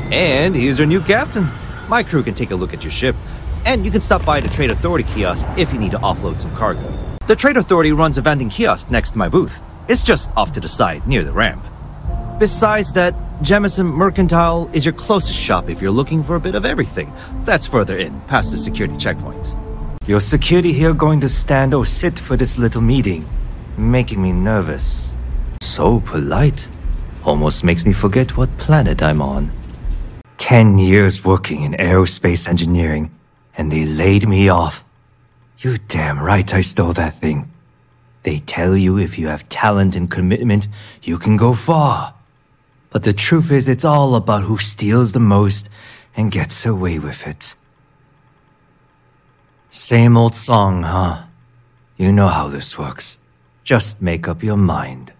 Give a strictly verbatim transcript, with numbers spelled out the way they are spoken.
And he's your new captain. My crew can take a look at your ship, and you can stop by the Trade Authority kiosk if you need to offload some cargo. The Trade Authority runs a vending kiosk next to my booth. It's just off to the side, near the ramp. Besides that, Jemison Mercantile is your closest shop if you're looking for a bit of everything. That's further in, past the security checkpoint. Your security here going to stand or sit for this little meeting, making me nervous. So polite. Almost makes me forget what planet I'm on. Ten years working in aerospace engineering, and they laid me off. You damn right I stole that thing. They tell you if you have talent and commitment, you can go far. But the truth is, it's all about who steals the most and gets away with it. Same old song, huh? You know how this works. Just make up your mind.